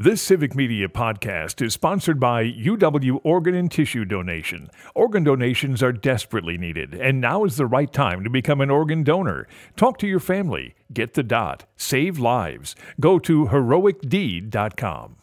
This Civic Media podcast is sponsored by UW Organ and Tissue Donation. Organ donations are desperately needed, and now is the right time to become an organ donor. Talk to your family. Get the dot. Save lives. Go to heroicdeed.com.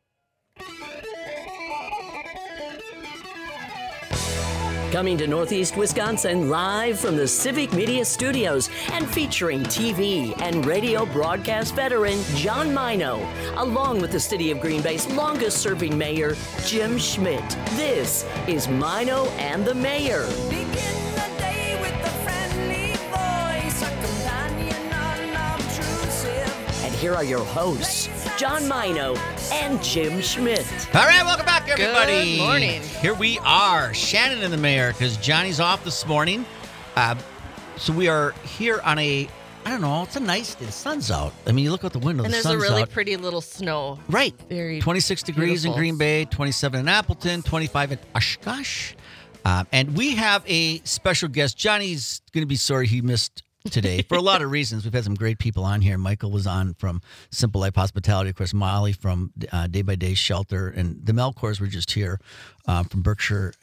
Coming to Northeast Wisconsin live from the Civic Media Studios and featuring TV and radio broadcast veteran John Mino, along with the City of Green Bay's longest-serving mayor, Jim Schmidt. This is Mino and the Mayor. Begin the day with a friendly voice, a companion unobtrusive. And here are your hosts, John Mino and Jim Schmidt. All right, welcome back, everybody. Good morning. Here we are, Shannon and the Mayor, because Johnny's off this morning. So we are here on I don't know, it's a nice day. The sun's out. I mean, you look out the window, And the there's a sun's really out. pretty little snow. Right. Very 26 degrees beautiful. in Green Bay, 27 in Appleton, 25 in Oshkosh. And we have a special guest. Johnny's going to be sorry he missed today for a lot of reasons. We've had some great people on here. Michael was on from Simple Life Hospitality. Of course, Molly from Day by Day Shelter. And the Melkors were just here from Berkshire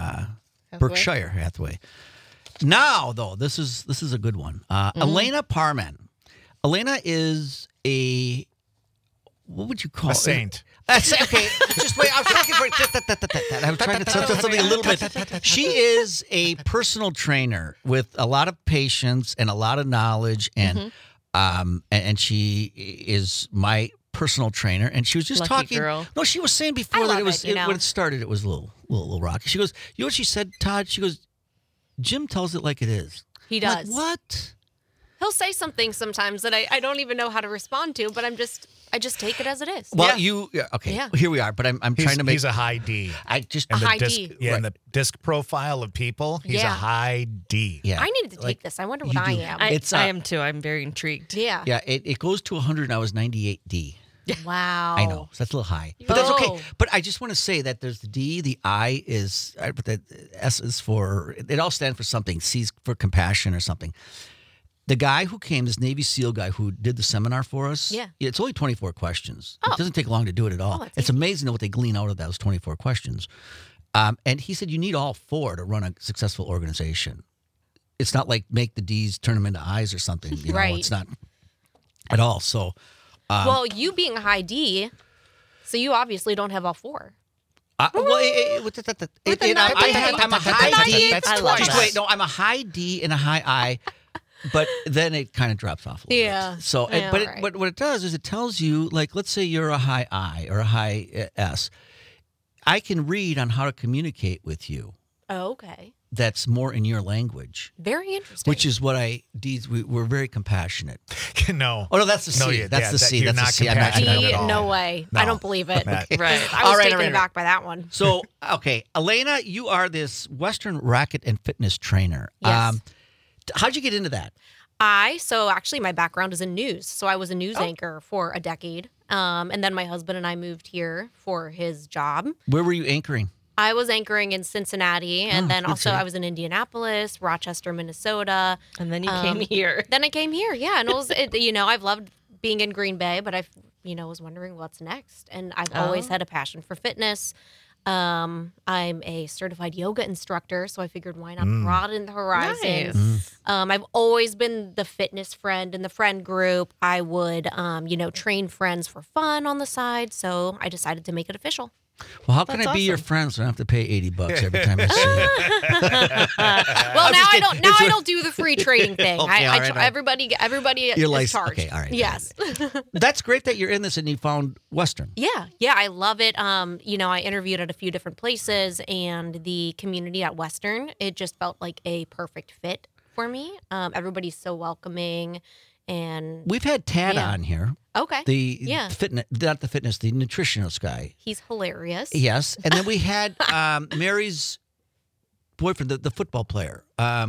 Hathaway. Now, though, this is a good one. Elena Parman. Elena is what would you call A it? saint. Okay, just wait. I was looking for it. I was trying to say something a little bit. She is a personal trainer with a lot of patience and a lot of knowledge, and she is my personal trainer. And she was just Lucky talking. girl. No, she was saying before I that love it was it, you know. when it started. It was a little rocky. She goes, you know what she said, Todd? She goes, Jim tells it like it is. He I'm like, does. what? He'll say something sometimes that I don't even know how to respond to, but I just take it as it is. Well, Yeah. okay. Yeah. Here we are. But I'm trying to make. He's a high D. I just And A the high disc, D. Yeah, and the disc profile of people, he's a Yeah. high D. yeah. I needed to take this. I wonder what you I do. am. It's, I am too. I'm very intrigued. yeah. Yeah, it goes to 100 and I was 98D. Wow. I know. So that's a little high. But that's okay. Oh. But I just want to say that there's the D, the I is, but the S is for, it all stands for something. C is for compassion or something. The guy who came, this Navy SEAL guy who did the seminar for us, Yeah. it's only 24 questions. Oh. It doesn't take long to do it at all. Oh, that's It's easy. amazing what they glean out of those 24 questions. And he said you need all four to run a successful organization. It's not like make the D's, turn them into I's or something. You know, Right. It's not at all. So, Well, you being a high D, so you obviously don't have all four. I'm a high D. That's I love Just that. wait, no, I'm a high D and a high I, but then it kind of drops off a little Yeah. bit. So, Yeah, but right. but what it does is it tells you, like, let's say you're a high I or a high S. I can read on how to communicate with you. Oh, okay. That's more in your language, Very interesting. which is what we're very compassionate. No. Oh no, that's the C. No, that's the C. you're That's the not C. I'm not- I'm not compassionate D, at all. no way. No. I don't believe it. That- Right. I was All right, taken all right. aback by that one. So, okay, Elena, you are this Western racket and fitness trainer. Yes. How'd you get into that? So actually my background is in news. So I was a news anchor for a decade. And then my husband and I moved here for his job. Where were you anchoring? I was anchoring in Cincinnati, and then good also city. I was in Indianapolis, Rochester, Minnesota. And then you came here. Then I came here, yeah, and I've loved being in Green Bay, but I was wondering what's next, and I've always had a passion for fitness. I'm a certified yoga instructor, so I figured why not broaden the horizon. Nice. I've always been the fitness friend in the friend group. I would, train friends for fun on the side, so I decided to make it official. Well, how can That's I be your awesome. friend so I don't have to pay $80 every time I see you? Well, now I don't do the free trading thing. Okay, all right, all right. Everybody Your is license- charged. okay, all right. Yes. That's great that you're in this and you found Western. Yeah, I love it. I interviewed at a few different places, and the community at Western, it just felt like a perfect fit for me. Everybody's so welcoming, and We've had Tad Yeah. on here. okay, The Yeah. fitness, not the fitness, the nutritionist guy. he's hilarious. Yes. And then we had Mary's boyfriend, the football player.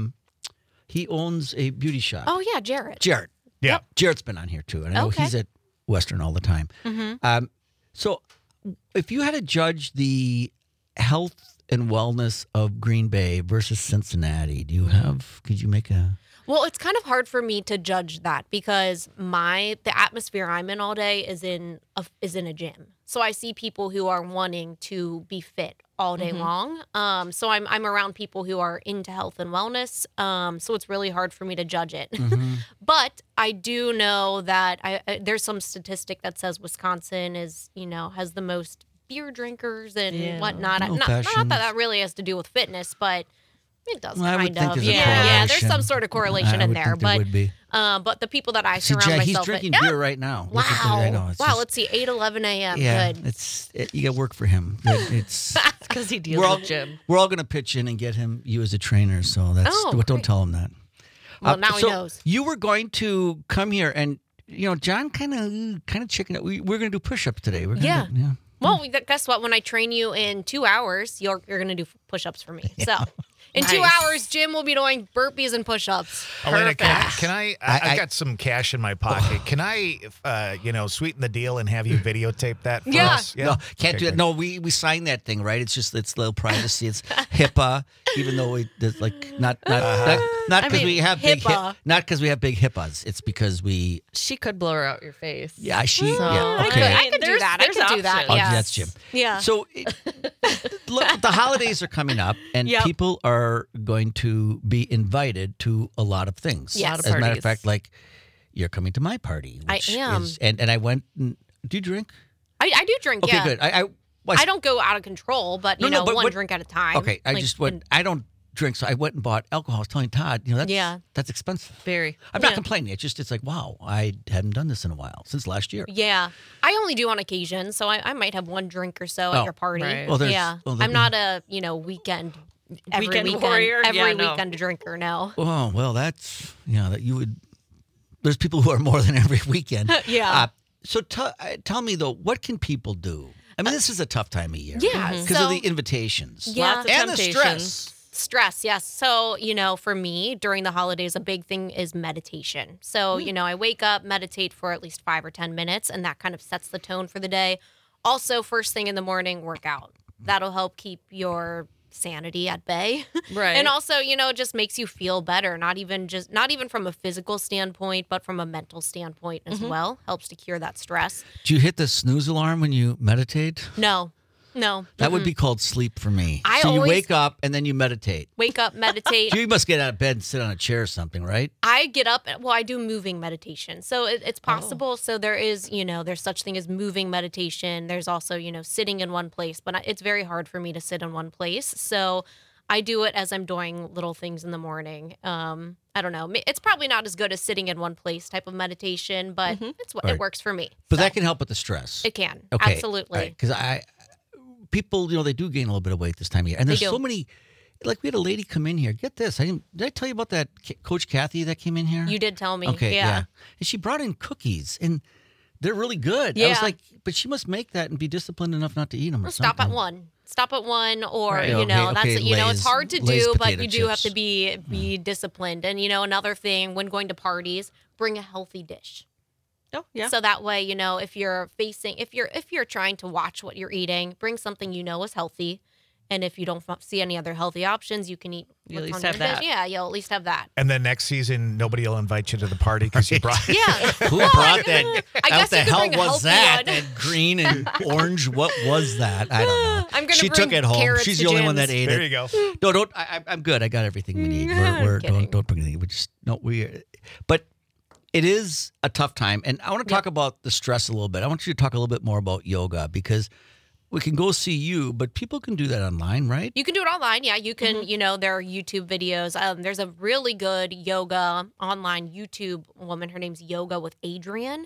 He owns a beauty shop. Oh yeah, Jarrett. Jarrett. Yeah. Jarrett's been on here too. And I know Okay. he's at Western all the time. Mm-hmm. So if you had to judge the health and wellness of Green Bay versus Cincinnati, could you make a... Well, it's kind of hard for me to judge that because the atmosphere I'm in all day is in a gym. So I see people who are wanting to be fit all day long. So I'm around people who are into health and wellness. So it's really hard for me to judge it. But I do know that there's some statistic that says Wisconsin is, has the most beer drinkers and whatnot. Not that really has to do with fitness, but it does Well, I would kind think of. there's a Yeah, there's correlation. some sort of correlation I in would there. think there But would be. but the people that I See, surround Jack, he's myself drinking with, beer right now. Look at wow, the- I know, it's wow. just- Let's see, 8:11 a.m. Yeah, Good. you got work for him. It's Because he deals we're all with Jim. we're all going to pitch in and get you as a trainer. So that's Oh, don't great. tell him that. Well, now he so knows. You were going to come here, and John kind of chicken out. We're going to do push-ups today. We're gonna Yeah. do- Well, guess what? When I train you in 2 hours, you're going to do push-ups for me. So in 2 Nice. hours, Jim will be doing burpees and push-ups. Elena, Perfect. can I I- I've got some cash in my pocket. Can I, sweeten the deal and have you videotake that for Yeah. us? No, can't Okay, do that. good. No, we signed that thing, right? It's just it's little privacy. It's HIPAA, even though there's like not because mean, we have big HIPAA. not because we have big HIPAAs. It's because we She could blow her out your face. yeah she So, yeah I okay. could do There's- that. I there's could do that. options. Oh, Yeah. that's Jim. Yeah. So, look, the holidays are coming up, and Yep. people are going to be invited to a lot of things. Yes. A lot of As a matter of parties. fact, like you're coming to my party. I Which am. and I went. Do you drink? I do drink, Okay, yeah. good. I don't go out of control, but, No, but one what- drink at a time. Okay, I Like, just went. I don't drink, so I went and bought alcohol. I was telling Todd, Yeah. that's expensive. Very. I'm not complaining. It's like, wow, I hadn't done this in a while since last year. Yeah. I only do on occasion, so I might have one drink or so Oh. at your party. Right. Well, there's- yeah. well, I'm not a, weekend every Weekend warrior? every Yeah, no. weekend drinker, no. Oh well, that's that you would. There's people who are more than every weekend. Yeah. So tell me though, what can people do? I mean, this is a tough time of year. Yeah, because so- of the invitations. Yeah. Lots of and the temptations. stress. Stress, yes. So, for me, during the holidays, a big thing is meditation. So, I wake up, meditate for at least 5 or 10 minutes, and that kind of sets the tone for the day. Also, first thing in the morning, work out. That'll help keep your sanity at bay. Right. And also, it just makes you feel better, not even from a physical standpoint, but from a mental standpoint as well. Helps to cure that stress. Do you hit the snooze alarm when you meditate? No. That would be called sleep for me. I so you always- wake up and then you meditate. Wake up, meditate. You must get out of bed and sit on a chair or something, right? I get up. Well, I do moving meditation, so it's possible. So there is, there's such thing as moving meditation. There's also, sitting in one place, but it's very hard for me to sit in one place. So I do it as I'm doing little things in the morning. I don't know. It's probably not as good as sitting in one place type of meditation, but Right. it works for me. But So that can help with the stress. it can Okay. absolutely. Because people, they do gain a little bit of weight this time of year. And there's do. so many, like we had a lady come in here. Get this. Did I tell you about that Coach Kathy that came in here? You did tell me. Okay, yeah. And she brought in cookies, and they're really good. I was Yeah. like, but she must make that and be disciplined enough not to eat them or Stop at something. one. Stop at one, or Right. that's Okay, it's Lay's- hard to Lay's do, but potato you do have chips. to be disciplined. And another thing when going to parties, bring a healthy dish. Oh, yeah. So that way, if you're trying to watch what you're eating, bring something is healthy. And if you don't see any other healthy options, you can eat. You at what's least on have your dish. that. Yeah, you'll at least have that. And then next season, nobody will invite you to the party because you brought Yeah. Who brought that? I guess What the you could hell bring a was healthy that? one. That green and orange. What was that? I don't know. I'm gonna She bring took it home. carrots She's to the only one that Jim's. ate There it. you go. No, don't. I'm good. I got everything we need. We're Kidding. don't bring anything. We just no. But it is a tough time, and I want to talk about the stress a little bit. I want you to talk a little bit more about yoga because we can go see you, but people can do that online, right? You can do it online. Yeah, you can, there are YouTube videos. There's a really good yoga online YouTube woman. Her name's Yoga with Adrian.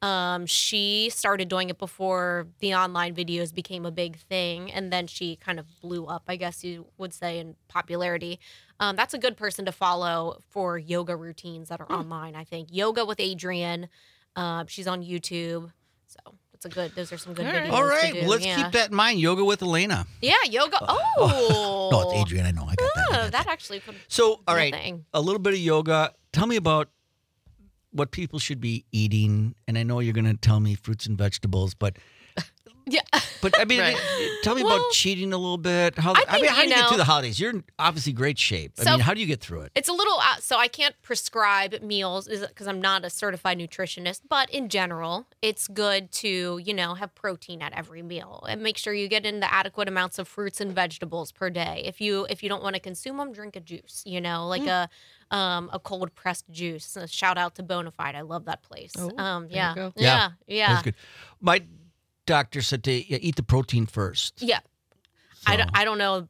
She started doing it before the online videos became a big thing. And then she kind of blew up, I guess you would say, in popularity. That's a good person to follow for yoga routines that are online, I think. Yoga with Adrian. She's on YouTube. So those are some good videos. All right, to do. let's keep that in mind. Yoga with Elena. Yeah, yoga. Oh. No, it's Adrian. I know. I got that. I Oh, got that actually could. So, all Good right, thing. a little bit of yoga. Tell me about what people should be eating. And I know you're going to tell me fruits and vegetables, but Yeah. But I mean, Right. tell me Well, about cheating a little bit. How, I I mean, think, how do you you get know- through the holidays? You're in obviously great shape. I So- mean, how do you get through it? It's a little, so I can't prescribe meals because I'm not a certified nutritionist, but in general, it's good to, have protein at every meal and make sure you get in the adequate amounts of fruits and vegetables per day. If you don't want to consume them, drink a juice, like a cold pressed juice. Shout out to Bonafide. I love that place. Oh, there Yeah. you go. Yeah. Yeah. That's good. My doctor said to eat the protein first. Yeah. So- I don't know.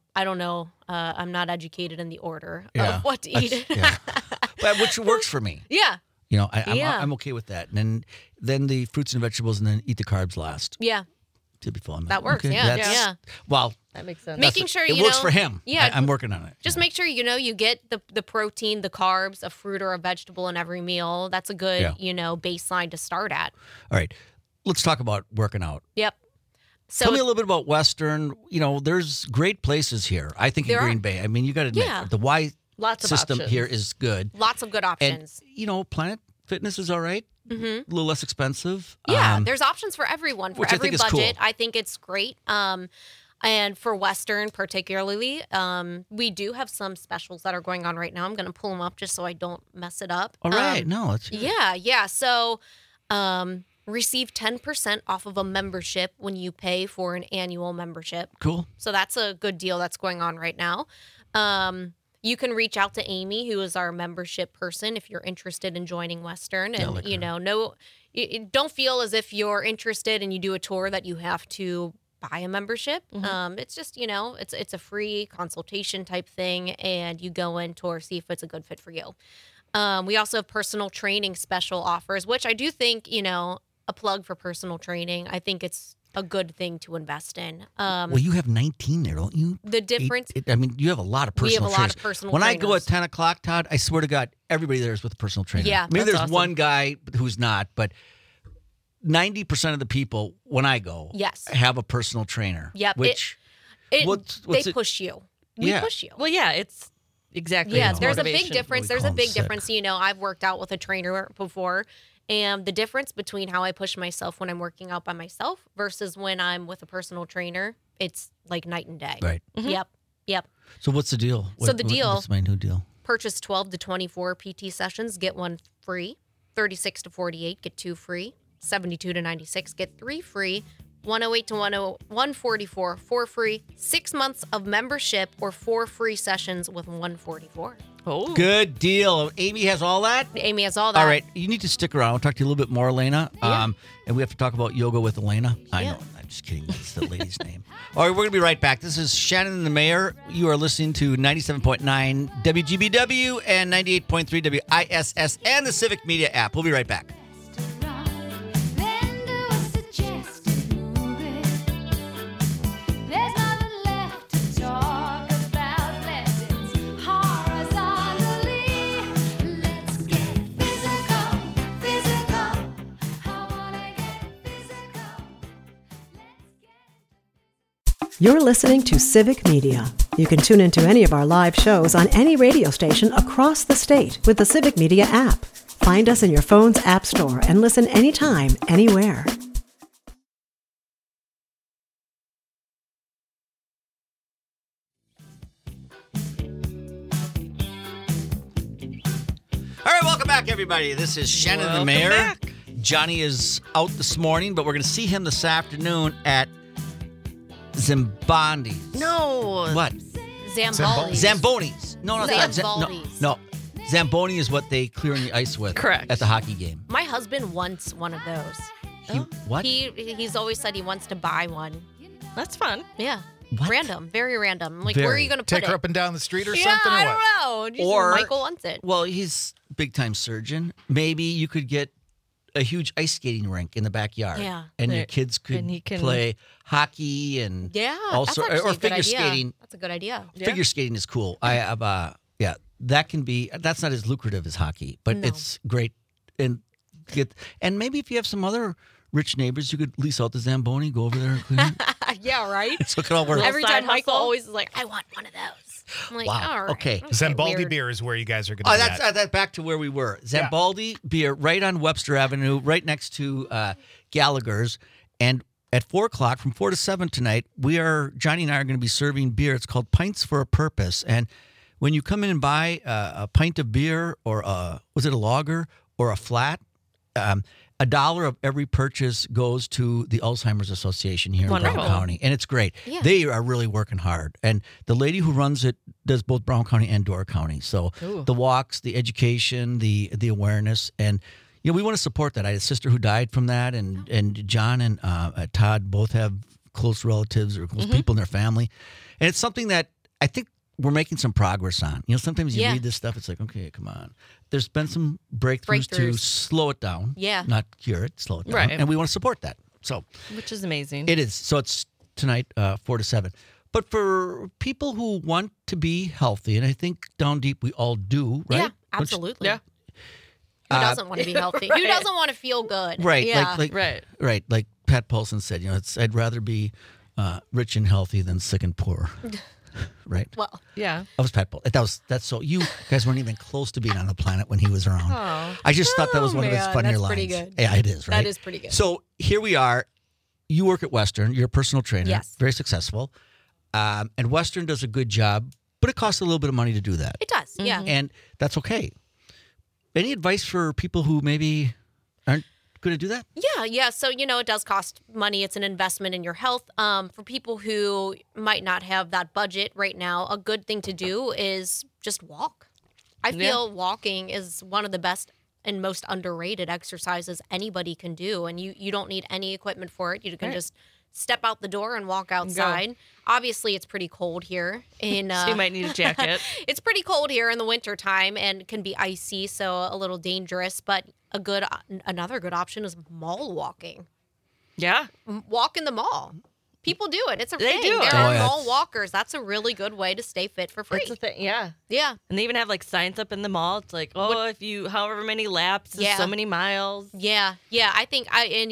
I'm not educated in the order Yeah, of what to that's- eat. yeah. But which works for me. Yeah. Yeah. I'm okay with that. And then the fruits and vegetables, and then eat the carbs last. Yeah. To be fun. That works. Okay, Yeah. that's- Yeah. Well, That makes sense. Making sure it you works know- for him. Yeah. I'm working on it. Just make sure you get the protein, the carbs, a fruit or a vegetable in every meal. That's a good baseline to start at. All right. Let's talk about working out. Yep. So Tell me a little bit about Western. There's great places here. I think in There are. Green Bay. I mean, you got to admit Yeah. the Y Lots of system options. here is good. lots of good And options. Planet Fitness is all right. Mm-hmm. A little less expensive. Yeah, there's options for everyone, for which I every think is budget. cool. I think it's great. And for Western particularly, we do have some specials that are going on right now. I'm going to pull them up just so I don't mess it up. All right. No, it's Yeah. So receive 10% off of a membership when you pay for an annual membership. cool. So that's a good deal that's going on right now. You can reach out to Amy, who is our membership person, if you're interested in joining Western. And, like her. don't feel as if you're interested and you do a tour that you have to buy a membership. It's just, it's a free consultation type thing, and you go in tour, see if it's a good fit for you. We also have personal training special offers, which I do think, a plug for personal training. I think it's a good thing to invest in. Well, you have 19 there, don't you? The difference, I mean, you have a lot of We have personal a lot trainers. of personal When I go trainers. at 10 o'clock, Todd, I swear to God, everybody there is with a personal trainer. Yeah, Maybe that's there's awesome. one guy who's not, but 90% of the people when I go Yes. have a personal trainer. Yep, Which, what's they it- push you. We Yeah. push you. Well, yeah, it's exactly. Yeah, it's there's a big motivation. difference. We There's call a them big sick. difference. I've worked out with a trainer before, and the difference between how I push myself when I'm working out by myself versus when I'm with a personal trainer, it's like night and day. right. Yep. So what's the deal? So the deal- What's my new deal? Purchase 12 to 24 PT sessions, get one free. 36 to 48, get two free. 72 to 96, get three free. 108 to 144, four free. 6 months of membership or 4 free sessions with 144. Oh, Good deal. Amy has all that? Amy has all that. All right. You need to stick around. I'll talk to you a little bit more, Elena. And we have to talk about yoga with Elena. I know. I'm just kidding. That's the lady's name. All right. We're going to be right back. This is Shannon and the Mayor. You are listening to 97.9 WGBW and 98.3 WISS and the Civic Media app. We'll be right back. Then do a suggested movie. There's nothing left to talk about. Let's horizontally. Let's get physical. I wanna get physical. You're listening to Civic Media. You can tune into any of our live shows on any radio station across the state with the Civic Media app. Find us in your phone's app store and listen anytime, anywhere. All right, welcome back, everybody. This is Shannon the Welcome Mayor. back. Johnny is out this morning, but we're going to see him this afternoon at Zambondi's. no. What? Zamboli. Zamboni's. No, not Zamboli's. no. Zamboni is what they clear in the ice with. Correct. At the hockey game. My husband wants one of those. What? He's always said he wants to buy one. That's fun. Yeah. What? Random. Very random. Like, where are Very. you going to put Take it? her up and down the street or yeah, something? I or what? don't know. Just Or- Michael wants it. Well, he's a big-time surgeon. Maybe you could get a huge ice skating rink in the backyard. Yeah. And your There- kids could and he can- play hockey and Yeah. also that's actually or a good figure idea. skating. That's a good idea. Figure skating is cool. I have that can be that's not as lucrative as hockey, but No. it's great and maybe if you have some other rich neighbors, you could lease out the Zamboni, go over there and clean it. Yeah, right? So it could all work. Every side time Michael hustle. always is like, I want one of those. I'm like, Wow, all right. okay. Zambaldi weird. beer is where you guys are going Oh, to be that's at. that back to where we were. Zambaldi beer right on Webster Avenue, right next to Gallagher's. And at 4 o'clock, from 4 to 7 tonight, Johnny and I are going to be serving beer. It's called Pints for a Purpose. And when you come in and buy a pint of beer or was it a lager or a flat, $1 of every purchase goes to the Alzheimer's Association here in Wonderful. Brown County. And it's great. Yeah. They are really working hard. And the lady who runs it does both Brown County and Door County. So Ooh. the walks, the education, the awareness. And, we want to support that. I had a sister who died from that. And John and Todd both have close relatives or close people in their family. And it's something that I think we're making some progress on. Sometimes you Yeah. read this stuff, it's like, okay, come on. There's been some breakthroughs to slow it down. Yeah. Not cure it, slow it down. Right. And we want to support that. So Which is amazing. it is. So it's tonight, 4 to 7. But for people who want to be healthy, and I think down deep we all do, right? Yeah, absolutely. Yeah. Who doesn't want to be healthy? Who doesn't want to feel good? Right. Yeah. Right. Like Pat Paulson said, I'd rather be rich and healthy than sick and poor. Right? Well, Yeah. That was Pat Paul. That's so. You guys weren't even close to being on the planet when he was around. Oh. I just thought that was one of his man, funnier that's lines. pretty good. Yeah, it is, right? That is pretty good. So here we are. You work at Western. You're a personal trainer. Yes. Very successful. And Western does a good job, but it costs a little bit of money to do that. it does. Yeah. And that's okay. Any advice for people who maybe aren't going to do that? Yeah. So, it does cost money. It's an investment in your health. For people who might not have that budget right now, a good thing to do is just walk. I feel walking is one of the best and most underrated exercises anybody can do. And you don't need any equipment for it. You can just step out the door and walk outside. Obviously, it's pretty cold here. So you might need a jacket. It's pretty cold here in the wintertime and can be icy, so a little dangerous. But another good option is mall walking. Yeah. Walk in the mall. People do it. It's a They thing. do it. There Oh, are yeah. mall walkers. That's a really good way to stay fit for free. That's the thing. Yeah. Yeah. And they even have like signs up in the mall. It's like, if you, however many laps, is Yeah. so many miles. Yeah. I think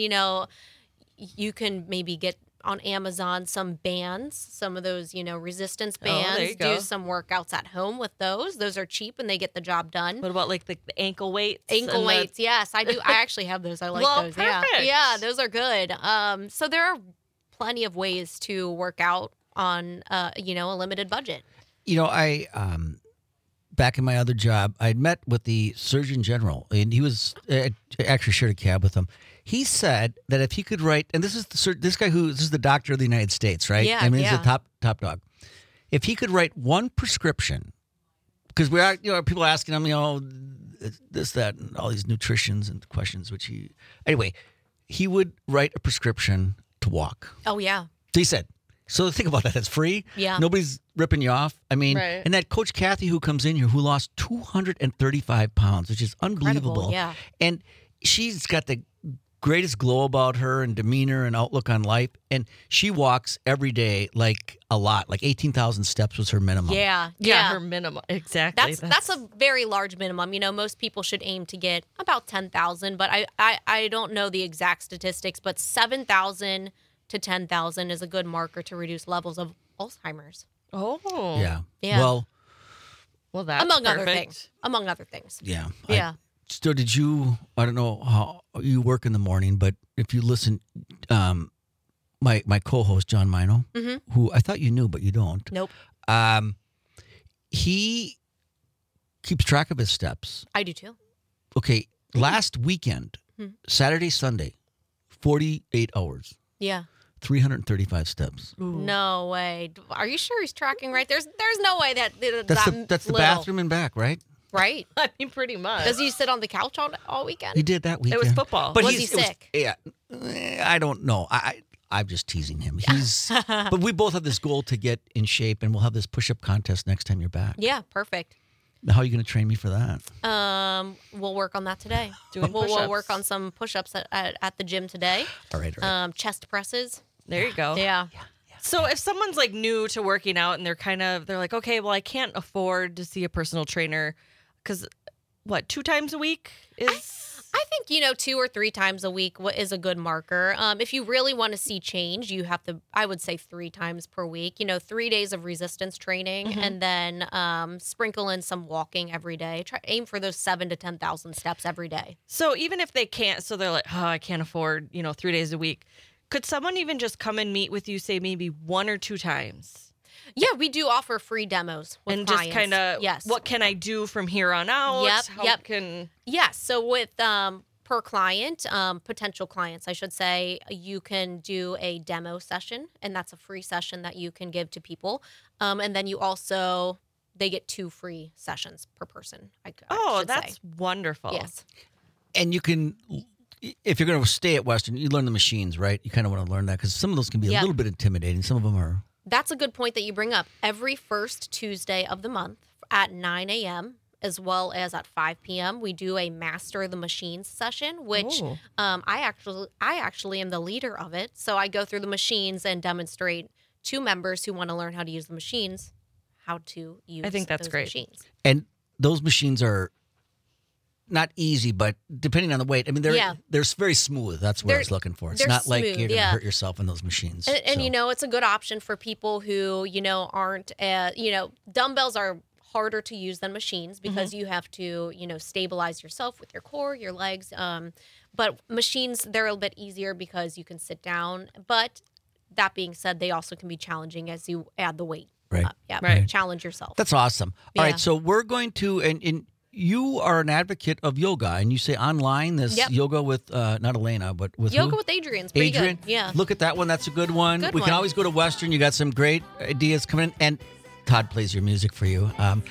you can maybe get on Amazon some bands, some of those, resistance Oh, there bands. you go. Do some workouts at home with those. Those are cheap and they get the job done. What about like the ankle weights? Ankle and the- weights, yes, I do. I actually have those. I like Well, those. perfect. Yeah, those are good. So there are plenty of ways to work out on, a limited budget. I back in my other job, I'd met with the Surgeon General, and he was I actually shared a cab with him. He said that if he could write, and this is the doctor of the United States, right? Yeah, I mean, he's yeah. the top dog. If he could write one prescription, because we are, people are asking him, this, that, and all these nutritions and questions, he would write a prescription to walk. Oh yeah, So he said, so think about that. It's free. Yeah. Nobody's ripping you off. I mean, Right. and that Coach Kathy who comes in here who lost 235 pounds, which is unbelievable. yeah. And she's got the greatest glow about her and demeanor and outlook on life. And she walks every day like a lot, like 18,000 steps was her minimum. yeah. Yeah, her minimum. Exactly. That's a very large minimum. Most people should aim to get about 10,000, but I don't know the exact statistics, but 7,000 to 10,000 is a good marker to reduce levels of Alzheimer's. Oh. Yeah. Yeah. Well, That's Among other perfect. things. Among other things. yeah. Yeah. So did you, I don't know how you work in the morning, but if you listen, my co-host, John Mino, who I thought you knew, but you don't. Nope. He keeps track of his steps. I do too. Okay, last weekend, Saturday, Sunday, 48 hours, Yeah. 335 steps. No way. Are you sure he's tracking right? There's no way that's That's the little. bathroom and back, right? Right? I mean, pretty much. Does he sit on the couch all weekend? He did that weekend. was football. But Was he's- he it sick? I don't know. I'm just teasing him. But we both have this goal to get in shape, and we'll have this push-up contest next time you're back. Yeah, perfect. How are you going to train me for that? We'll work on that today. Doing we'll push-ups. work on some push-ups at the gym today. All right. All right. Chest presses. There you go. Yeah. So if someone's like new to working out and they're like, okay, well, I can't afford to see a personal trainer because 2 times a week is. I think 2 or 3 times a week is a good marker. If you really want to see change, you have to. I would say 3 times per week. 3 days of resistance training, and then sprinkle in some walking every day. Aim for those 7,000 to 10,000 steps every day. So even if they can't, so they're like, oh, I can't afford 3 days a week. Could someone even just come and meet with you, say maybe 1 or 2 times? Yeah, we do offer free demos with And clients. just kind of, yes. what can I do from here on out? Yep. Can Yes. So with per client, potential clients, I should say, you can do a demo session, and that's a free session that you can give to people. And then you also, they get 2 free sessions per person. I should that's say. wonderful. Yes. And you can, if you're going to stay at Western, you learn the machines, right? You kind of want to learn that because some of those can be a Yep. little bit intimidating. Some of them are. That's a good point that you bring up. Every first Tuesday of the month at 9 a.m., as well as at 5 p.m., we do a Master the Machines session, which Ooh. I actually am the leader of it. So I go through the machines and demonstrate to members who want to learn how to use the machines how to use I think that's those great. machines. And those machines are not easy, but depending on the weight, I mean, they're very smooth. That's what I was looking for. It's they're not like smooth, you're going to yeah. hurt yourself in those machines. And so. you know, it's a good option for people who, aren't, dumbbells are harder to use than machines because you have to, stabilize yourself with your core, your legs. But machines, they're a little bit easier because you can sit down. But that being said, they also can be challenging as you add the weight. Right. Yeah. Right. Challenge yourself. That's awesome. All Yeah. right, so we're going to, and you are an advocate of yoga, and you say online, this Yep. yoga with, not Elena, but with Yoga who? with Adrian's pretty Adrian. good. Yeah. Look at that one. That's a good one. Good we can one. always go to Western. You got some great ideas coming in. And Todd plays your music for you.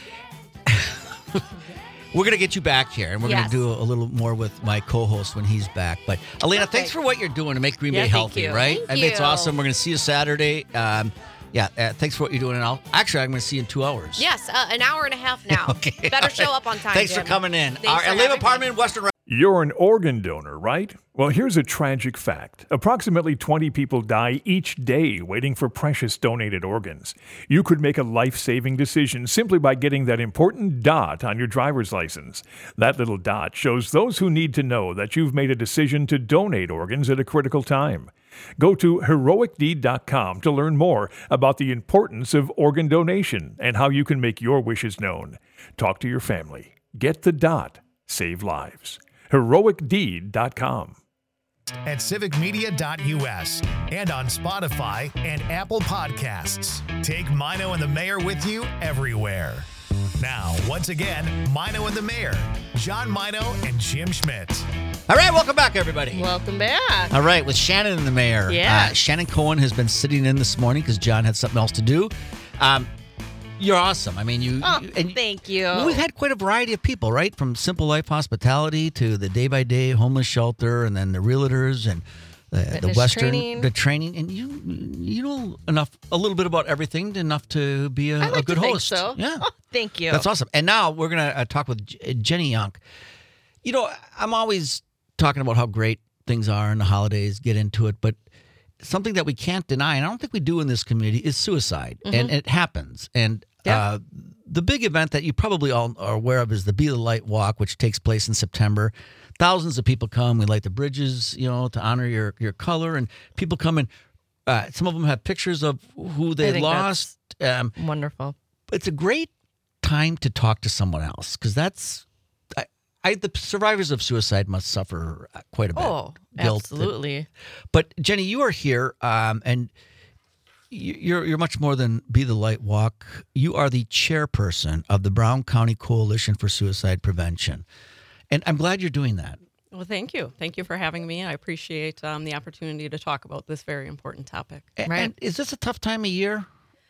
We're going to get you back here, and we're going Yes. to do a little more with my co-host when he's back. But, Elena, thanks Perfect. for what you're doing to make Green Yeah, Bay thank healthy, you. right? Thank I mean, it's you. awesome. We're going to see you Saturday. Thanks for what you're doing. And I'm going to see you in 2 hours. Yes, an hour and a half now. Okay. Better show up on time. Thanks for Jim. coming in. Thanks All for right, I live having me. apartment in Western. You're an organ donor, right? Well, here's a tragic fact. Approximately 20 people die each day waiting for precious donated organs. You could make a life-saving decision simply by getting that important dot on your driver's license. That little dot shows those who need to know that you've made a decision to donate organs at a critical time. Go to heroicdeed.com to learn more about the importance of organ donation and how you can make your wishes known. Talk to your family. Get the dot. Save lives. heroicdeed.com. At civicmedia.us and on Spotify and Apple Podcasts. Take Mino and the Mayor with you everywhere. Now, once again, Mino and the Mayor, John Mino and Jim Schmidt. All right, welcome back, everybody. Welcome back. All right, with Shannon and the Mayor. Yeah. Shannon Cohen has been sitting in this morning because John had something else to do. You're awesome. I mean, Thank you. Well, we've had quite a variety of people, right? From Simple Life Hospitality to the day-by-day homeless shelter, and then the realtors and the Fitness Western, training. the training. And you know a little bit about everything, enough to be I a like good to think host. so. Yeah. Thank you. That's awesome. And now we're going to talk with Jenny Young. You know, I'm always talking about how great things are in the holidays, get into it, but something that we can't deny, and I don't think we do in this community, is suicide. And it happens. And Yeah. the big event that you probably all are aware of is the Be the Light Walk, which takes place in September. Thousands of people come. We light the bridges, to honor your color. And people come and some of them have pictures of who they think lost. Wonderful. It's a great time to talk to someone else because that's the survivors of suicide must suffer quite a bit. Oh, Guilt. absolutely. But Jenny, you are here, and you're much more than Be the Light Walk. You are the chairperson of the Brown County Coalition for Suicide Prevention, and I'm glad you're doing that. Well, thank you. Thank you for having me. I appreciate the opportunity to talk about this very important topic. And is this a tough time of year?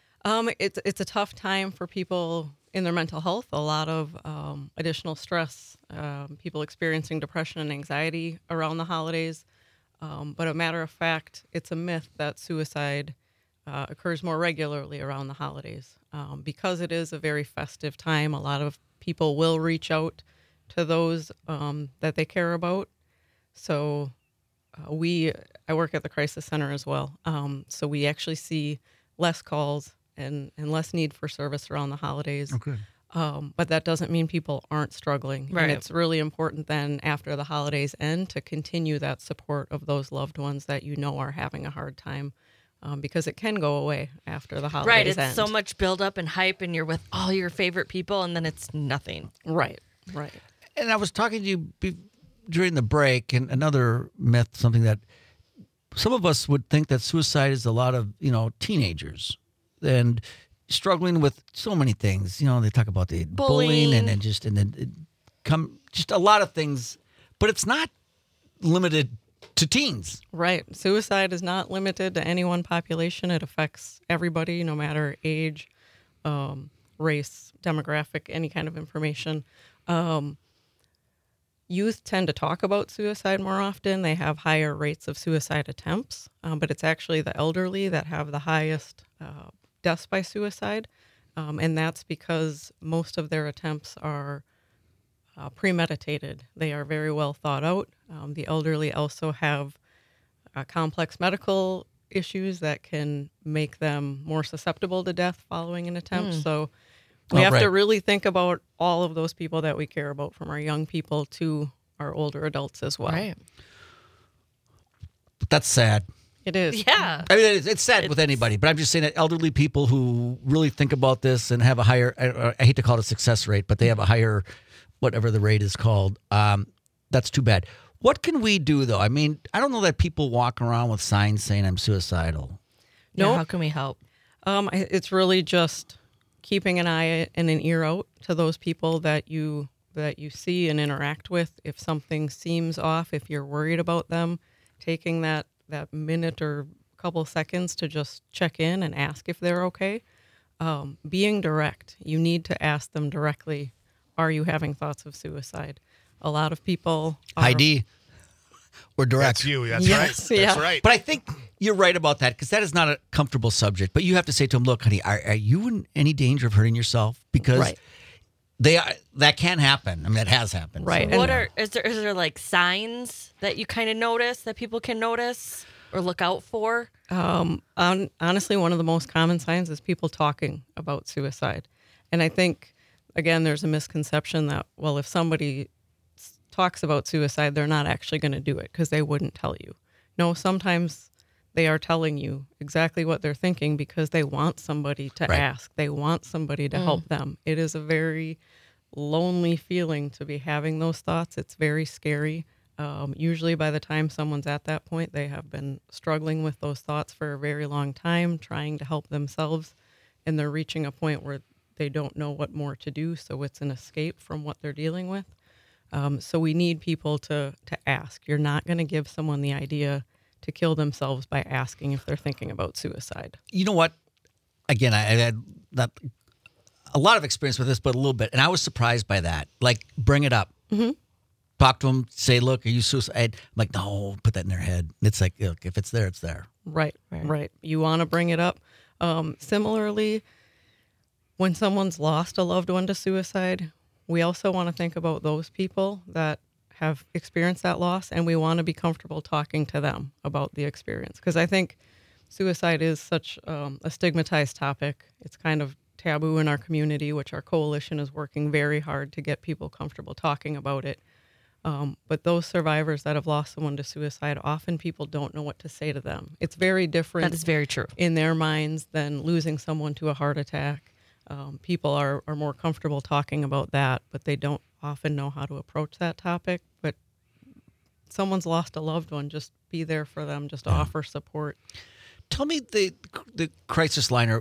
It's a tough time for people in their mental health. A lot of additional stress. People experiencing depression and anxiety around the holidays. But a matter of fact, it's a myth that suicide occurs more regularly around the holidays. Because it is a very festive time, a lot of people will reach out to those that they care about. So I work at the Crisis Center as well. So we actually see less calls and less need for service around the holidays. Okay. But that doesn't mean people aren't struggling. Right. And it's really important then after the holidays end to continue that support of those loved ones that are having a hard time. Because it can go away after the holidays Right. It's end. so much build up and hype, and you're with all your favorite people, and then it's nothing. Right. And I was talking to you during the break, and another myth, something that some of us would think that suicide is a lot of, teenagers and struggling with so many things. They talk about the bullying and then just a lot of things, but it's not limited to teens. Right. Suicide is not limited to any one population. It affects everybody, no matter age, race, demographic, any kind of information. Youth tend to talk about suicide more often. They have higher rates of suicide attempts, but it's actually the elderly that have the highest deaths by suicide. And that's because most of their attempts are premeditated. They are very well thought out. The elderly also have complex medical issues that can make them more susceptible to death following an attempt. So we have to really think about all of those people that we care about, from our young people to our older adults as well. Right. But that's sad. It is. Yeah. I mean, it's sad with anybody, but I'm just saying that elderly people who really think about this and have a higher, I hate to call it a success rate, but they have a higher, whatever the rate is called, that's too bad. What can we do, though? I mean, I don't know that people walk around with signs saying I'm suicidal. No. No. How can we help? It's really just keeping an eye and an ear out to those people that you see and interact with. If something seems off, if you're worried about them, taking that minute or couple seconds to just check in and ask if they're okay. Being direct. You need to ask them directly, are you having thoughts of suicide? A lot of people are, ID or direct. That's you. That's Yes, right. That's yeah. right. But I think you're right about that, because that is not a comfortable subject. But you have to say to them, look, honey, are you in any danger of hurting yourself? Because Right. that can happen. I mean, that has happened. Right. So, And- Is there like signs that you kind of notice that people can notice or look out for? Honestly, one of the most common signs is people talking about suicide. And I think, again, there's a misconception that, well, if somebody talks about suicide, they're not actually going to do it because they wouldn't tell you. No, sometimes they are telling you exactly what they're thinking because they want somebody to Right. ask. They want somebody to help them. It is a very lonely feeling to be having those thoughts. It's very scary. Usually by the time someone's at that point, they have been struggling with those thoughts for a very long time, trying to help themselves, and they're reaching a point where they don't know what more to do, so it's an escape from what they're dealing with. So we need people to ask. You're not going to give someone the idea to kill themselves by asking if they're thinking about suicide. You know what? Again, I had not a lot of experience with this, but a little bit. And I was surprised by that. Like, bring it up. Mm-hmm. Talk to them. Say, look, are you suicide? I'm like, no, put that in their head. And it's like, look, if it's there, it's there. Right. You want to bring it up. Similarly, when someone's lost a loved one to suicide, we also want to think about those people that have experienced that loss, and we want to be comfortable talking to them about the experience. Because I think suicide is such a stigmatized topic. It's kind of taboo in our community, which our coalition is working very hard to get people comfortable talking about it. But those survivors that have lost someone to suicide, often people don't know what to say to them. It's very different. That is very true. In their minds than losing someone to a heart attack. People are more comfortable talking about that, but they don't often know how to approach that topic. But someone's lost a loved one, just be there for them, just offer support. Tell me the crisis liner.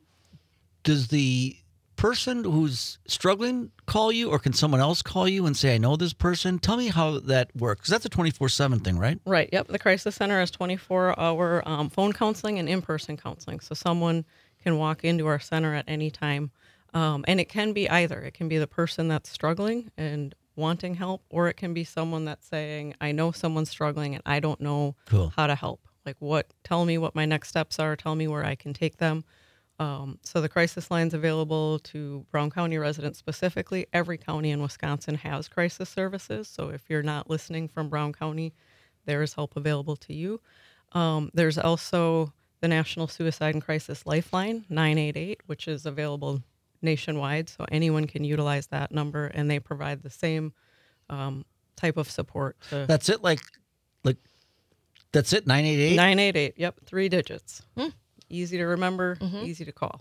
Does the person who's struggling call you, or can someone else call you and say, I know this person? Tell me how that works, because that's a 24/7 thing, right? Right. Yep. The Crisis Center has 24-hour phone counseling and in-person counseling. So someone can walk into our center at any time. And it can be either. It can be the person that's struggling and wanting help, or it can be someone that's saying, I know someone's struggling and I don't know Cool. how to help. Like, tell me what my next steps are. Tell me where I can take them. So the crisis line's available to Brown County residents specifically. Every county in Wisconsin has crisis services. So if you're not listening from Brown County, there is help available to you. There's also the National Suicide and Crisis Lifeline, 988, which is available nationwide. So anyone can utilize that number, and they provide the same type of support. That's it? Like that's it? 988? 988, yep, 3 digits. Easy to remember, easy to call.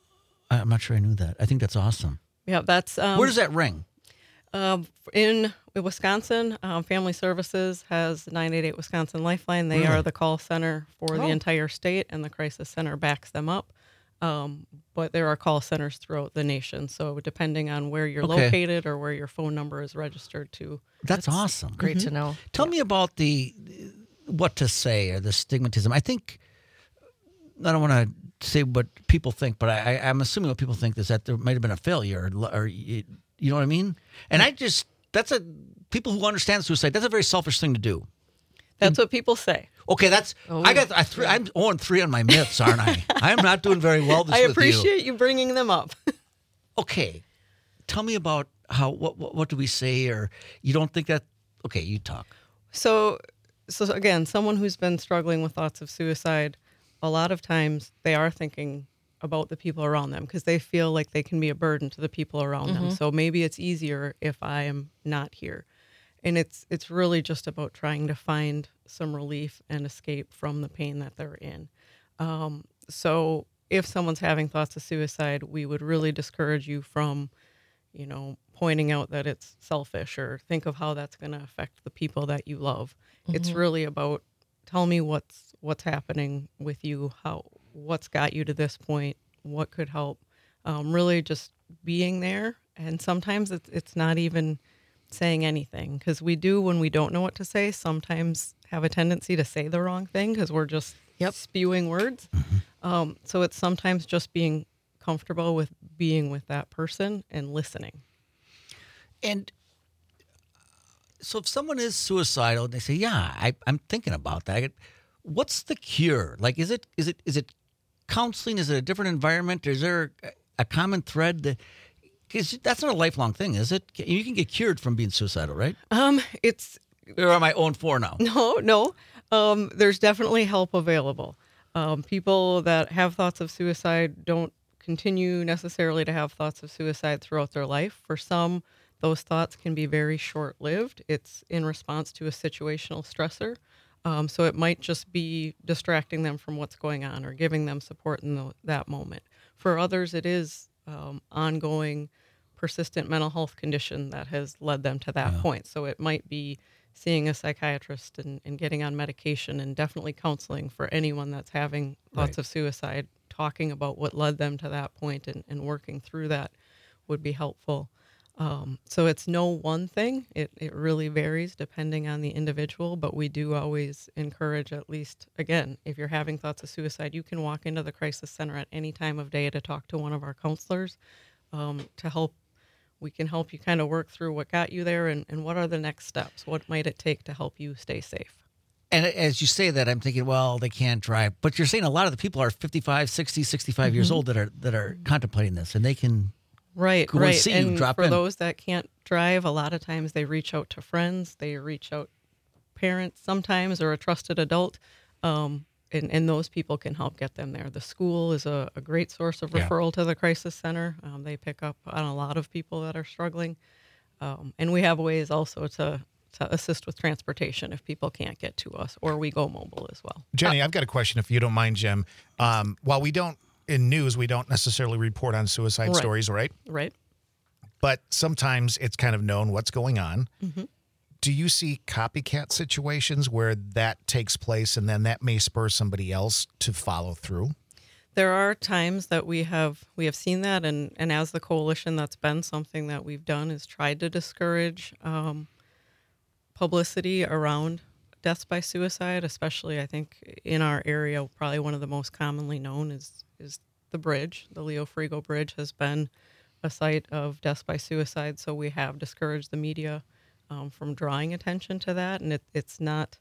I'm not sure I knew that. I think that's awesome. Yeah, that's Where does that ring? in Wisconsin, Family Services has 988 Wisconsin Lifeline. They are the call center for the entire state, and the crisis center backs them up. But there are call centers throughout the nation. So depending on where you're located or where your phone number is registered to. That's awesome. Great to know. Tell me about the what to say or the stigmatism. I think I don't want to say what people think, but I'm assuming what people think is that there might have been a failure, or you know what I mean. And people who understand suicide. That's a very selfish thing to do. That's what people say. Okay, I'm 0-3 on my myths, aren't I? I'm not doing very well this I with you. appreciate you bringing them up. Okay, tell me about what do we say, or you don't think that? Okay, you talk. So again, someone who's been struggling with thoughts of suicide, a lot of times they are thinking about the people around them because they feel like they can be a burden to the people around them. So maybe it's easier if I am not here. And it's really just about trying to find some relief and escape from the pain that they're in. So if someone's having thoughts of suicide, we would really discourage you from, pointing out that it's selfish or think of how that's going to affect the people that you love. It's really about, tell me what's happening with you, what's got you to this point, what could help. Really just being there. And sometimes it's not even saying anything, because we do, when we don't know what to say, sometimes have a tendency to say the wrong thing because we're just spewing words. So it's sometimes just being comfortable with being with that person and listening. And so if someone is suicidal and they say, yeah, I'm thinking about that, what's the cure? Like, is it counseling? Is it a different environment? Is there a common thread? Because that's not a lifelong thing, is it? You can get cured from being suicidal, right? It's Or am I 0-4 now? no. There's definitely help available. People that have thoughts of suicide don't continue necessarily to have thoughts of suicide throughout their life. For some, those thoughts can be very short-lived. It's in response to a situational stressor. So it might just be distracting them from what's going on or giving them support in that moment. For others, it is ongoing, persistent mental health condition that has led them to that point. So it might be seeing a psychiatrist and getting on medication, and definitely counseling for anyone that's having thoughts of suicide. Talking about what led them to that point and working through that would be helpful. So it's no one thing. It really varies depending on the individual, but we do always encourage, at least, again, if you're having thoughts of suicide, you can walk into the crisis center at any time of day to talk to one of our counselors to help. We can help you kind of work through what got you there and what are the next steps. What might it take to help you stay safe? And as you say that, I'm thinking, well, they can't drive. But you're saying a lot of the people are 55, 60, 65 years old that are contemplating this, and they can go and see you, and drop for in. those that can't drive, a lot of times they reach out to friends, they reach out parents sometimes, or a trusted adult, and those people can help get them there. The school is a great source of referral to the crisis center. They pick up on a lot of people that are struggling, and we have ways also to assist with transportation if people can't get to us, or we go mobile as well. Jenny, I've got a question, if you don't mind, Jim. While we don't, in news, we don't necessarily report on suicide stories, right? Right. But sometimes it's kind of known what's going on. Do you see copycat situations where that takes place and then that may spur somebody else to follow through? There are times that we have seen that, and as the coalition, that's been something that we've done, is tried to discourage publicity around deaths by suicide, especially I think in our area. Probably one of the most commonly known is the bridge. The Leo Frigo Bridge has been a site of deaths by suicide, so we have discouraged the media from drawing attention to that. And it's not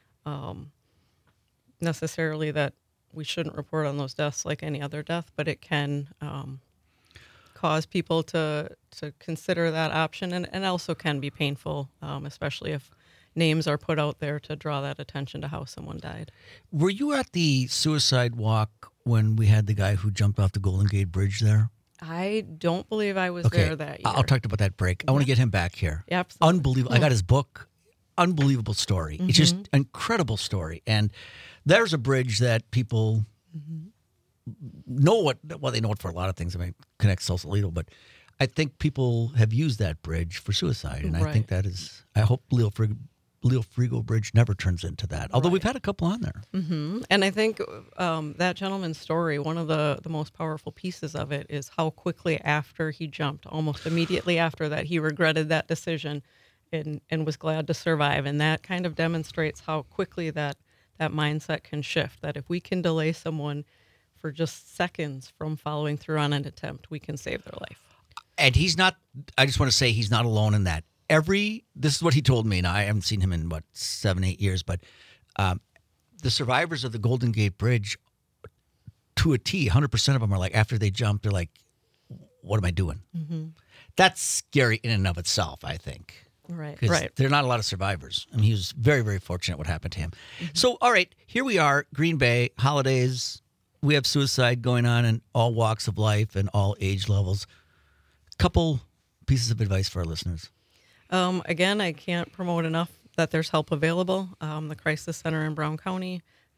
necessarily that we shouldn't report on those deaths like any other death, but it can cause people to consider that option, and also can be painful, especially if names are put out there to draw that attention to how someone died. Were you at the suicide walk when we had the guy who jumped off the Golden Gate Bridge there? I don't believe I was there that year. I'll talk about that break. I want to get him back here. Yeah, absolutely. Unbelievable. I got his book. Unbelievable story. It's just an incredible story. And there's a bridge that people know they know it for a lot of things. I mean, connects Sausalito, but I think people have used that bridge for suicide, and I Right. think that is. I hope Leo Frigo Bridge never turns into that. Although we've had a couple on there. And I think that gentleman's story, one of the most powerful pieces of it is how quickly after he jumped, almost immediately after that, he regretted that decision and was glad to survive. And that kind of demonstrates how quickly that mindset can shift, that if we can delay someone for just seconds from following through on an attempt, we can save their life. And he's not. I just want to say he's not alone in that. This is what he told me. Now I haven't seen him in 7-8 years, but the survivors of the Golden Gate Bridge, to a T, 100% of them are like, after they jump, they're like, "What am I doing?" That's scary in and of itself, I think. Right. 'Cause Right. there are not a lot of survivors. I mean, he was very, very fortunate what happened to him. So, all right, here we are, Green Bay, holidays. We have suicide going on in all walks of life and all age levels. Couple pieces of advice for our listeners. Again, I can't promote enough that there's help available. The Crisis Center in Brown County,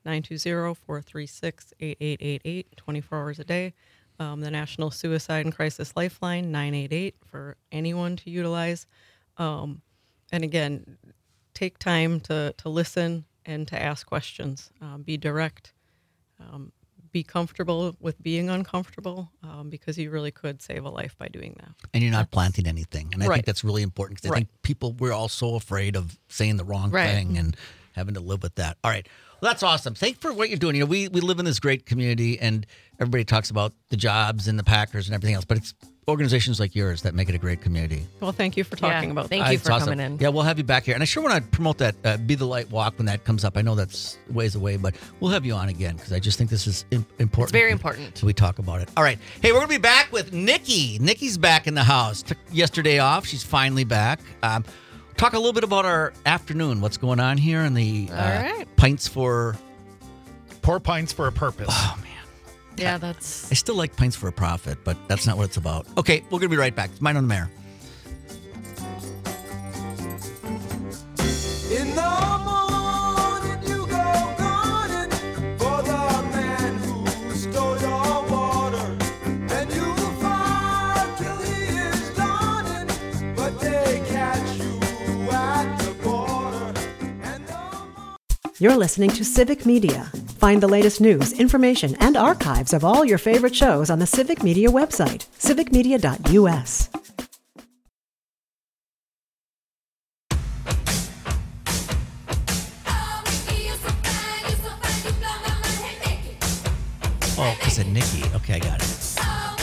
920-436-8888, 24 hours a day. The National Suicide and Crisis Lifeline, 988, for anyone to utilize. And again, take time to listen and to ask questions. Be direct. Be comfortable with being uncomfortable, because you really could save a life by doing that. And you're not planting anything. And I think Right. that's really important because I Right. think we're all so afraid of saying the wrong Right. thing and having to live with that. All right. Well, that's awesome. Thank you for what you're doing. You know, we live in this great community and everybody talks about the jobs and the Packers and everything else, but it's organizations like yours that make it a great community. Well, thank you for talking about thank that. you It's for awesome. coming in. Yeah, we'll have you back here. And I sure want to promote that Be the Light Walk when that comes up. I know that's ways away, but we'll have you on again because I just think this is important. It's very important. So we talk about it. All right. Hey, we're going to be back with Nikki. Nikki's back in the house. Took yesterday off. She's finally back. Talk a little bit about our afternoon, what's going on here, and the right. Pints for... Pour pints for a purpose. Oh, man. Yeah, that's. I still like Pints for a Profit, but that's not what it's about. Okay, we're going to be right back. It's Mine on the Mayor. In the morning you go gunning for the man who stole your water, and you will fight till he is dawning, but they catch you at the border. And You're listening to Civic Media. Find the latest news, information, and archives of all your favorite shows on the Civic Media website, civicmedia.us. Oh, because of Nikki. Okay, I got it.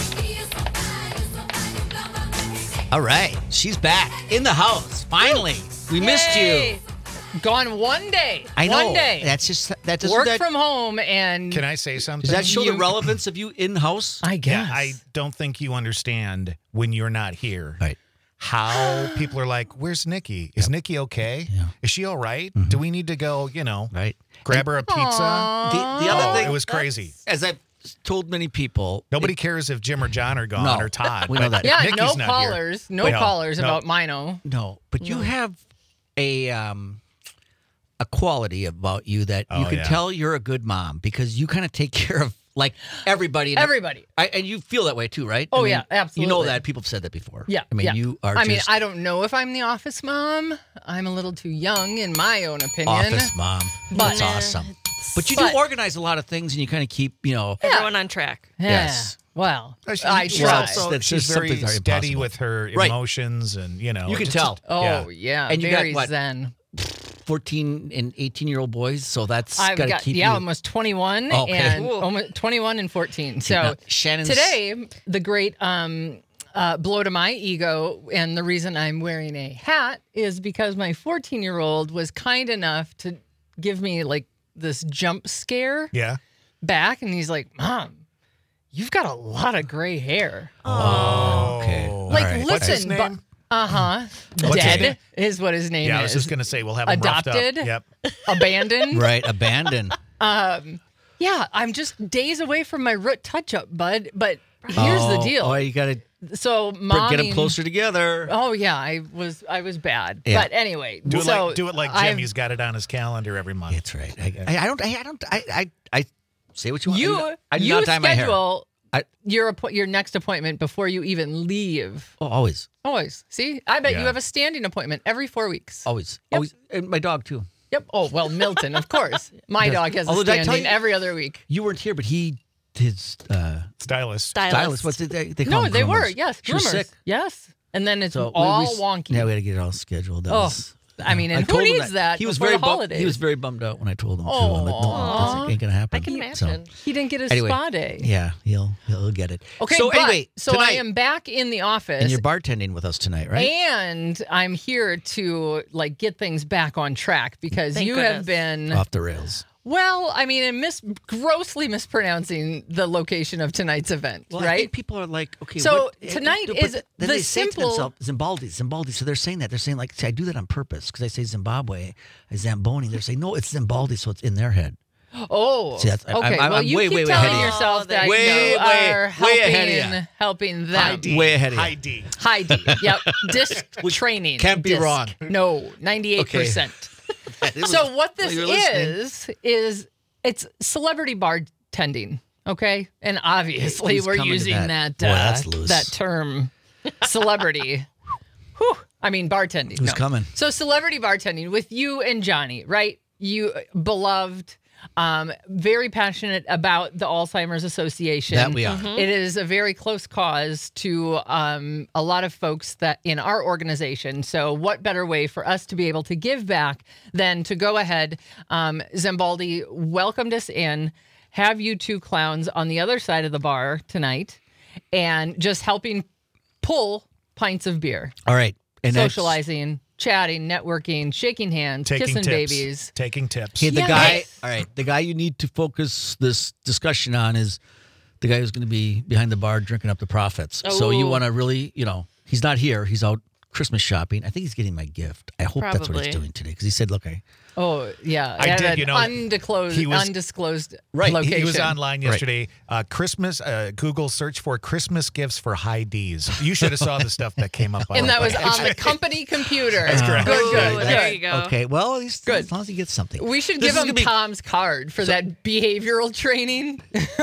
All right, she's back in the house. Finally, we missed you. Gone one day. I know. One day. That's just that doesn't Work that, from home and Can I say something? does that show the relevance of you in house? I guess. Yeah, I don't think you understand when you're not here. Right. How people are like, "Where's Nikki? Is Nikki okay? Is she all right? Do we need to go? Right. Grab her a pizza." The other Oh, thing, it was crazy. as I've told many people, Nobody cares if Jim or John are gone No, or Todd. we know but that. yeah, Nikki's no not callers. Here. No Wait, callers no. about Mino. no, but you have a quality about you that you Oh, can yeah. tell you're a good mom because you kind of take care of like everybody. Everybody. And you feel that way too, right? Oh, I mean, yeah, absolutely. You know that. People have said that before. Yeah. I mean, yeah. you are I mean, just I don't know if I'm the office mom. I'm a little too young in my own opinion. office mom. But- That's awesome. But you But- do organize a lot of things and you kind of keep, Everyone on track. Yeah. Yes. Well, She's I try. also That's she's just very something very steady impossible. with her Right. emotions, and You can just- tell. Oh, yeah. And you got, very what, zen. 14 and 18-year-old boys, so that's I've got to got, keep you. almost 21 Oh, okay. and Ooh. almost 21 and 14. Now, So Shannon's today, the great blow to my ego, and the reason I'm wearing a hat is because my 14-year-old was kind enough to give me like this jump scare Yeah. back, and he's like, "Mom, you've got a lot of gray hair." Okay. Like, All right. What's his listen, name? Dead his name? is what his name Yeah, is. I was just gonna say we'll have him roughed up. Adopted? Yep. Abandoned. Right, abandon. Yeah, I'm just days away from my root touch-up, bud. But here's the deal. Oh, you got to So, mommy, get them closer together. Oh yeah, I was bad. Yeah. But anyway, Do it so like Jim. I've- He's got it on his calendar every month. That's right. I say what you want. You I do not dye my hair. schedule your next appointment before you even leave. Oh, always. Always. See, I bet Yeah. you have a standing appointment every 4 weeks. Always. Yep. Always. And my dog, too. Yep. Oh, well, Milton, of course. My Yes. dog has a Although, did I tell standing you- every other week. You weren't here, but his Stylist. stylist. What's it? They call No, them they were. groomers. Yes, She was groomers. sick. Yes. And then it's So all we wonky. Yeah, we had to get it all scheduled. That Oh, was, I mean, and who told him needs that He was before very the holidays? He was very bummed out when I told him too. I'm like, no, that's ain't gonna happen. I can So, imagine. He didn't get his anyway, spa day. yeah, he'll get it. Okay, So but, anyway, so tonight, I am back in the office. and you're bartending with us tonight, right? And I'm here to like get things back on track because Thank you goodness. have been Off the rails. well, I mean, and grossly mispronouncing the location of tonight's event, Well, I right? think people are like, okay. So what, tonight but is then the they say to simple- themselves, Zimbaldi. So they're saying that. They're saying like, see, I do that on purpose because I say Zimbabwe, Zamboni. They're saying no, it's Zimbaldi, so it's in their head. Oh, See, that's- okay. I'm well, you way, keep way telling ahead of you. yourself that Way, you way, are way ahead of helping them. Way ahead of you. High D. High D. Yep. Disc training. can't be Disc. wrong. No, 98%. So what this you're listening. is it's celebrity bartending, okay? And obviously Who's we're coming to using that? that Boy, that's loose. that term celebrity. Whew. I mean bartending. Who's No. coming? So celebrity bartending with you and Johnny, right? You beloved, very passionate about the Alzheimer's Association. That we are. It is a very close cause to a lot of folks that in our organization. So what better way for us to be able to give back than to go ahead? Zimbaldi welcomed us in, have you two clowns on the other side of the bar tonight, and just helping pull pints of beer, All right. And that's- socializing, chatting, networking, shaking hands, Taking kissing tips. babies. Taking tips. Okay, the Yes. guy. All right, the guy you need to focus this discussion on is the guy who's going to be behind the bar drinking up the profits. So you Oh. want to really, he's not here. He's out Christmas shopping. I think he's getting my gift. I hope that's what Probably. he's doing today because he said, "Look, Oh yeah, I at did, an undisclosed Right, location. He was online Right. yesterday. Christmas. Google search for Christmas gifts for high D's. You should have saw the stuff that came up. and our that was page. on the company computer. That's correct. Good, Ooh, good. there good. you go. Okay, well, at least Good. as long as he gets something. We should This give is him gonna be- Tom's card for that behavioral training.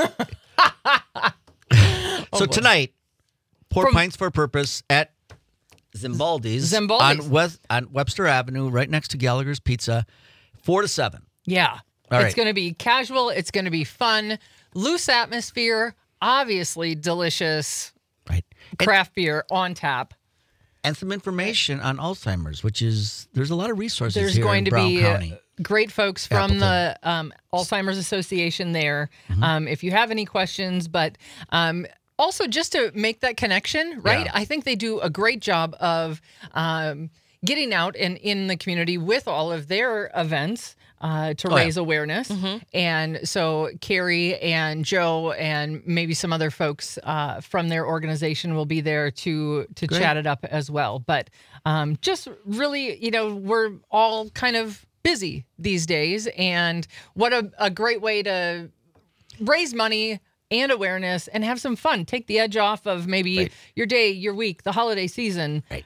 So boy. tonight, Pour From- Pints for a Purpose at Zimbaldi's, Zimbaldi's. on Webster Avenue, right next to Gallagher's Pizza, 4 to 7. Yeah. All It's right. going to be casual. It's going to be fun. Loose atmosphere. Obviously delicious Right. craft beer on tap. And some information on Alzheimer's, which is there's a lot of resources There's here going in to Brown be County. great folks from the Alzheimer's Association there. Mm-hmm. If you have any questions, but also just to make that connection, right? Yeah. I think they do a great job of getting out and in the community with all of their events. To yeah. raise awareness. And so Carrie and Joe and maybe some other folks from their organization will be there to chat it up as well. But just really, we're all kind of busy these days. And what a great way to raise money and awareness and have some fun. Take the edge off of maybe your day, your week, the holiday season. Right.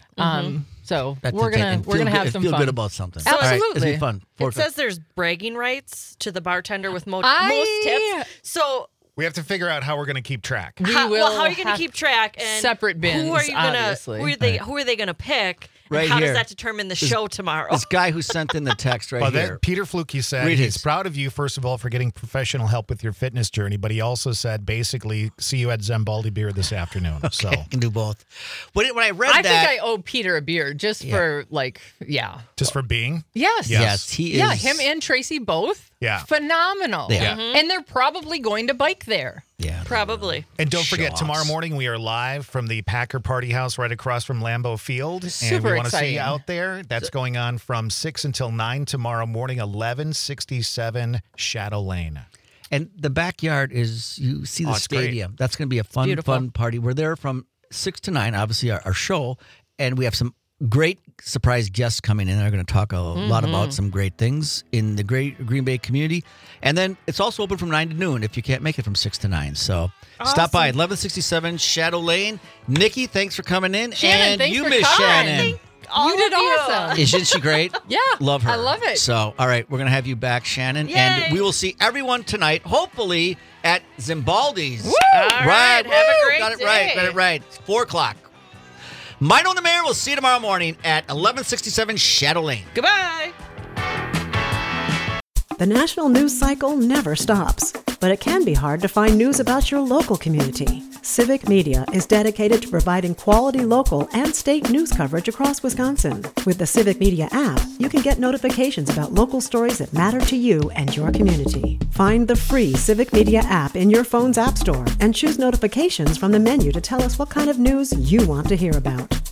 So That's we're the thing, gonna and we're gonna feel have good- some feel fun. good about something. So- All right, it's Absolutely. be fun. It says there's bragging rights to the bartender with most I- tips. So We have to figure out how we're going to keep track. will how are you going to have keep track? And separate bins, Who are you gonna? obviously. Who are they going to pick? Right and how here. does that determine the show tomorrow? This guy who sent in the text right Well, here. Peter Fluke, said Read he's his. proud of you, first of all, for getting professional help with your fitness journey, but he also said, basically, see you at Zambaldi Beer this afternoon. So I can do both. When I read I that, think I owe Peter a beer just for just for being, Yes. yes, he is. Yeah, him and Tracy both. Yeah. Phenomenal. They Mm-hmm. are. And they're probably going to bike there. Yeah, Probably. and don't forget, Shots. tomorrow morning we are live from the Packer Party House right across from Lambeau Field. And Super we want to see exciting. you out there. That's going on from 6 until 9 tomorrow morning, 1167 Shadow Lane. And the backyard is, you see the Oh, it's great. stadium. That's going to be a fun, Beautiful. fun party. We're there from 6 to 9, obviously, our show. And we have some great surprise guests coming in. They're going to talk a lot about some great things in the great Green Bay community. And then it's also open from 9 to noon if you can't make it from 6 to 9. So stop by 1167 Shadow Lane. Nikki, thanks for coming in. Shannon, and thanks you, for Miss coming. Shannon. all You did of you. awesome. Isn't she great? Yeah, Love her. I love it. So, all right, we're going to have you back, Shannon. Yay. And we will see everyone tonight, hopefully, at Zimbaldi's. All right, have a great Got it day. right. Got it right. 4 o'clock. Mino and the Mayor will see you tomorrow morning at 1167 Shadow Lane. Goodbye. The national news cycle never stops, but it can be hard to find news about your local community. Civic Media is dedicated to providing quality local and state news coverage across Wisconsin. With the Civic Media app, you can get notifications about local stories that matter to you and your community. Find the free Civic Media app in your phone's app store and choose notifications from the menu to tell us what kind of news you want to hear about.